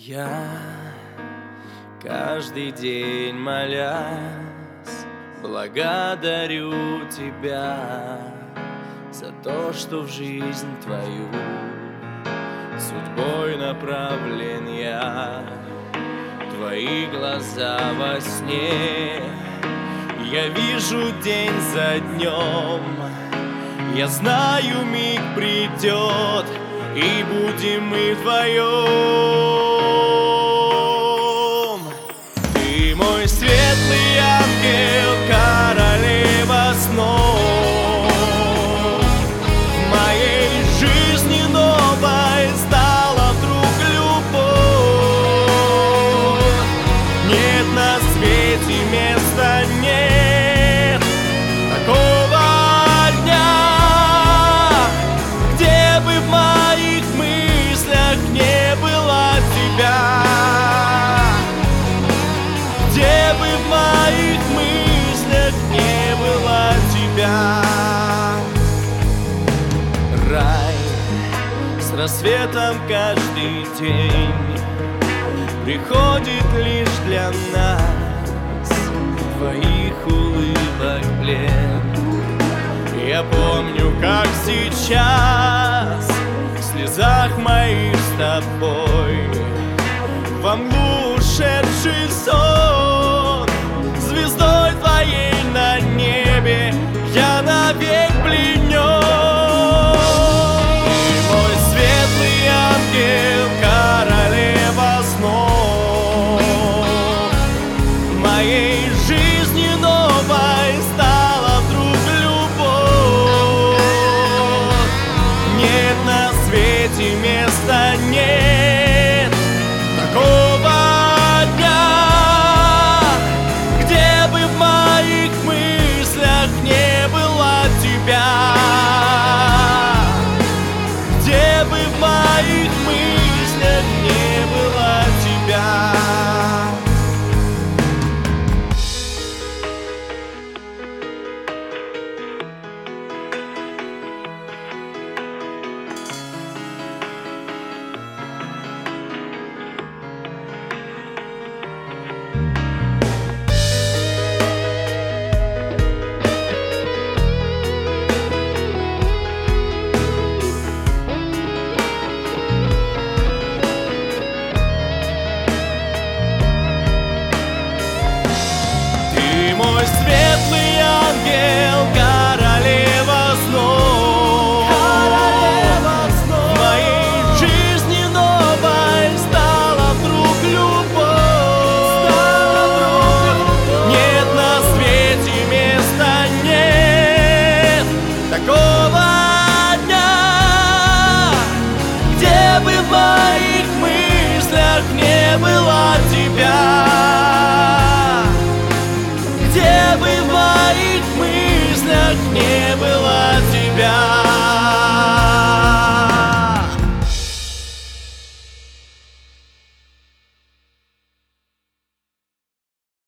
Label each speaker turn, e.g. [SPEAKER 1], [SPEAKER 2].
[SPEAKER 1] Я каждый день молясь благодарю Тебя за то, что в жизнь Твою судьбой направлен я. Твои глаза во сне я вижу день за днем. Я знаю, миг придет, и будем мы вдвоем. Ты мой светлый ангел, королева снов. В моей жизни новой стала вдруг любовь. Нет на свете места, нет такого дня, где бы в моих мыслях не было тебя, где бы в моих мыслях не было тебя. Рай с рассветом каждый день приходит лишь для нас, твоих улыбок плен. Я помню, как сейчас в слезах моих с тобой во мглу ушедший сон, звездой твоей на небе я навек пленен. Ты мой светлый ангел, королева снов. В моей жизни новой стала вдруг любовь. Нет на свете места, нет такого дня, где бы в моих мыслях не было тебя, где бы в моих мыслях не было тебя. Мой светлый ангел, королева снов. В моей жизни новой стала вдруг любовь. Нет на свете места, нет такого дня, где бы в моих мыслях не было тебя, где бы в моих мыслях не было тебя.